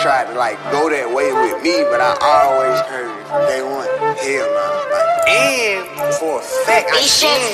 tried to like go that way with me, but I always heard they want hell nah. Like, and for a fact, I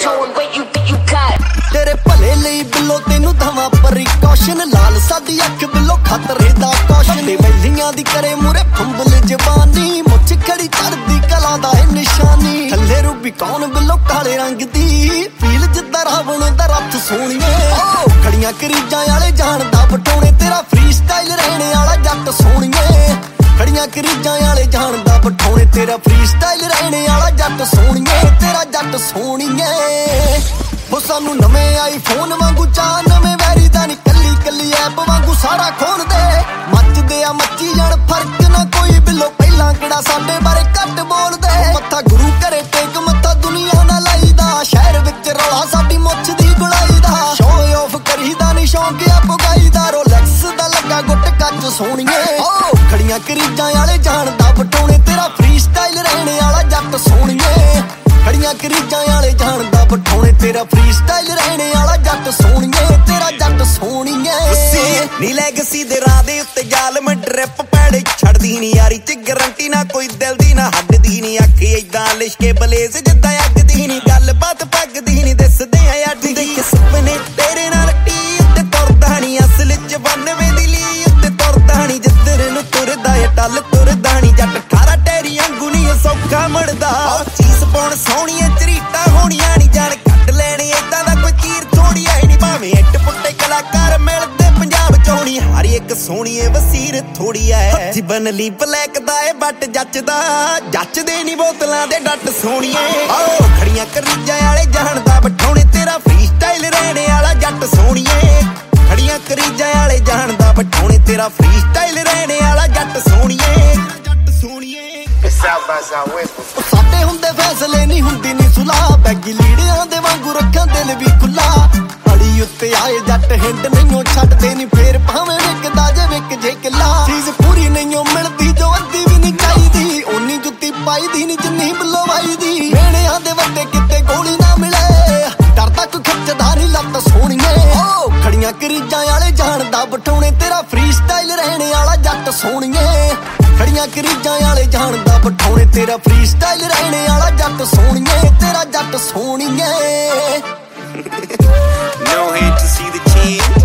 तेरे भले ਲਈ ਬਿੱਲੋ ਤੈਨੂੰ ਦਵਾਂ precaution ਲਾਲ ਸਾਡੀ ਅੱਖ ਬਿੱਲੋ ਖਤਰੇ ਦਾ ਕੌਸ਼ਨ ਵੈਲੀਆਂ ਦੀ ਕਰੇ ਮੂਰੇ ਫੰਬਲ ਜਵਾਨੀ ਮੁੱਛ ਖੜੀ ਚੜਦੀ ਕਲਾ ਦਾ ਹੈ ਨਿਸ਼ਾਨੀ ਥੱਲੇ ਰੂਬੀ ਕੌਣ ਬਿੱਲੋ ਕਾਲੇ ਰੰਗ ਦੀ ਫੀਲ ਜਿੱਦਾਂ ਰਾਵਣ ਦਾ ਰੱਥ ਸੋਹਣੀਏ ਖੜੀਆਂ ਕਰੀਜਾਂ ਵਾਲੇ ਜਾਣਦਾ ਬਟਾਉਣੇ ਤੇਰਾ ਫ੍ਰੀ ਸਟਾਈਲ ਰਹਿਣੇ ਵਾਲਾ ਜੱਟ ਸੋਹਣੀਏ ਖੜੀਆਂ ਕਰੀਜਾਂ ਵਾਲੇ ਜਾਣਦਾ ਬਟਾਉਣੇ ਤੇਰਾ ਫ੍ਰੀ ਸਟਾਈਲ ਰਹਿਣੇ ਵਾਲਾ ਜੱਟ ਸੋਹਣੀਏ ਤੇਰਾ ਜੱਟ ਸੋਹਣੀਏ ਉਹ ਸਾਨੂੰ ਨਵੇਂ ਆਈਫੋਨ ਵਾਂਗੂ ਚਾਹ ਨਵੇਂ ਵੈਰੀ ਦਾ ਨੀ ਕੱਲੀ ਕੱਲੀ ਐਪ ਵਾਂਗੂ ਸਾਰਾ ਖੋਲ ਦੇ ਮੱਚਦੇ ਆ ਮੱਚੀ ਜਾਣ ਫਰਕ ਨਾ ਕੋਈ ਬਿੱਲੋ ਪਹਿਲਾਂ ਕਿਹੜਾ ਸਾਡੇ ਬਾਰੇ ਘੱਟ ਬੋਲਦੇ ਮੱਥਾ ਗੁਰੂ ਘਰੇ ਟੇਕ ਮੱਥਾ ਦੁਨੀਆ ਨਾਲ ਲਾਈਦਾ ਸ਼ਹਿਰ ਵਿੱਚ ਰੌਲਾ ਸਾਡੀ ਮੁੱਛ ਦੀ ਗੁਲਾਈ ਦਾ ਸ਼ੋਅ ਆਫ ਕਰੀਦਾ ਨੀ ਸ਼ੌਂਕ ਆ ਪੁਗਾਈਦਾ ਰੋਲੈਕਸ ਦਾ ਲੱਗਾ ਗੁੱਟ ਕੱਚ ਸੋਹਣੀਏ ਖੜੀਆਂ ਕਰੀਜਾਂ ਵਾਲੇ ਜਾਣਦਾ ਬਟਾਉਣੇ ਤੇਰਾ ਫ੍ਰੀ ਸਟਾਈਲ ਰਹਿਣੇ ਵਾਲਾ ਜੱਟ ਸੋਹਣੀਏ ਖੜੀਆਂ ਕਰੀਜਾਂ ਵਾਲੇ ਜਾਣਦਾ ਬਟਾਉਣੇ ਤੇਰਾ ਫ੍ਰੀ ਸਟਾਈਲ ਰਹਿਣੇ ਵਾਲਾ ਜੱਟ ਸੋਹਣੀਏ ਤੇਰਾ ਜੱਟ ਸੋਹਣੀਏ ਨੀ ਲੈਗਸੀ ਦੇ ਰਾਹ ਦੇ ਉੱਤੇ ਜ਼ਾਲਮ ਡ੍ਰਿਪ ਪੈੜੇ ਛੱਡਦੀ ਨੀ ਯਾਰੀ ਚ ਗਰੰਟੀ ਨਾ ਕੋਈ ਦਿਲ ਦੀ ਨਾ ਹੱਡ ਦੀ ਨੀ ਅੱਖ ਏਦਾਂ ਲਿਸ਼ਕੇ ਬਲੇਜ਼ ਜਿੱਦਾਂ ਅੱਗ ਦੀ ਨੀ ਗੱਲਬਾਤ ਪੱਗਦੀ ਨੀ ਦਿਸਦੇ ਆ ਅੱਡ ਦੇ ਸੁਪਨੇ ਤੇਰੇ ਨਾਲ ਟੀ ਉੱਤੇ ਤੁਰਦਾ ਨੀ ਅਸਲ ਚ 92 ਦੀ ਲੀ ਉੱਤੇ ਤੁਰਦਾ ਨੀ ਜਿੱਧਰ ਨੂੰ ਤੁਰਦਾ ਏ ਟੱਲ ਤੁਰਦਾ ਨੀ ਜੱਟ 18 ਟੈਰੀ ਵਾਂਗੂ ਨੀ ਸੌਖਾ ਮੜਦਾ ਚੀਜ਼ ਪਾਉਣ ਸੋਹਣੀਆਂ ਚਰੀਟਾਂ ਹੋਣੀਆਂ ਨੀ ਜਾਣ ਕੱਟ ਲੈਣੇ ਏਦਾਂ ਦਾ ਕੋਈ ਤੀਰ ਥੋੜੀਆਂ ਨੀ ਭਾਵੇਂ ਇੱਟ ਪੁੱਟੇ ਕਲਾਕਾਰ ਮਿਲਦੇ ਪੰਜਾਬ ਚ ਹੋਣੀ ਹਰ ਇੱਕ ਸੋਹਣੀਏ ਵਸੀਰ ਥੋੜੀ ਐ ਜੀਵਨ ਲਈ ਬਲੈਕ ਦਾ ਏ ਬੱਟ ਜੱਚਦੇ ਨੀ ਬੋਤਲਾਂ ਦੇ ਡੱਟ ਸੋਹਣੀਏ ਖੜੀਆਂ ਕਰੀਜਾਂ ਵਾਲੇ ਜਾਣਦਾ ਬਟਾਉਣੇ ਤੇਰਾ ਫ੍ਰੀ ਸਟਾਈਲ ਰਹਿਣੇ ਵਾਲਾ ਜੱਟ ਸੋਹਣੀਏ ਖੜੀਆਂ ਕਰੀਜਾਂ ਵਾਲੇ ਜਾਣਦਾ ਬਟਾਉਣੇ ਤੇਰਾ ਫ੍ਰੀ ਸਟਾਈਲ ਰਹਿਣੇ ਵਾਲਾ ਜੱਟ ਸੋਹਣੀਏ ਸਾਡੇ ਹੁੰਦੇ ਫੈਸਲੇ ਨਹੀਂ ਹੁੰਦੀ ਨੀ ਸੁਲਾਹ ਬੈਗੀ ਲੀੜਿਆਂ ਦੇ ਵਾਂਗੂ ਰੱਖਾਂ ਦਿਲ ਵੀ ਖੁੱਲਾ ਅੜੀ ਉੱਤੇ ਆਏ ਜੱਟ ਹਿੰਡ ਨਹੀਂਓ ਛੱਡਦੇ ਨੀ ਫੇਰ ਭਾਵੇਂ ਵਿਕਦਾ ਜੇ ਵਿਕ ਜੇ ਕਿੱਲਾ ਚੀਜ਼ ਪੂਰੀ ਨਹੀਂਓ ਮਿਲਦੀ ਜੋ ਅੱਧੀ ਵੀ ਨਹੀਂ ਚਾਹੀਦੀ ਓਨੀ ਜੁੱਤੀ ਪਾਈਦੀ ਨੀ ਜਿੰਨੀ ਬਿੱਲੋ ਵਾਈਦੀ ਮੇਣਿਆਂ ਦੇ ਵੱਡੇ ਕਿਤੇ ਗੋਲੀ ਨਾ ਮਿਲੇ ਡਰ ਤੱਕ ਖਿੱਚਦਾ ਨੀ ਲੱਤ ਸੋਹਣੀਏ ਖੜੀਆਂ ਕਰੀਜਾਂ ਵਾਲੇ ਜਾਣਦਾ ਬਟਾਉਣੇ ਤੇਰਾ ਫ੍ਰੀ ਸਟਾਈਲ ਰਹਿਣੇ ਵਾਲਾ ਜੱਟ ਸੋਹਣੀਏ ਖੜੀਆਂ ਕਰੀਜਾਂ ਵਾਲੇ ਜਾਣਦਾ ਬਟਾਉਣੇ ਤੇਰਾ ਫ੍ਰੀ ਸਟਾਈਲ ਰਹਿਣੇ ਵਾਲਾ ਜੱਟ ਸੋਹਣੀਏ ਤੇਰਾ ਜੱਟ ਸੋਹਣੀਏ No hate to see the team.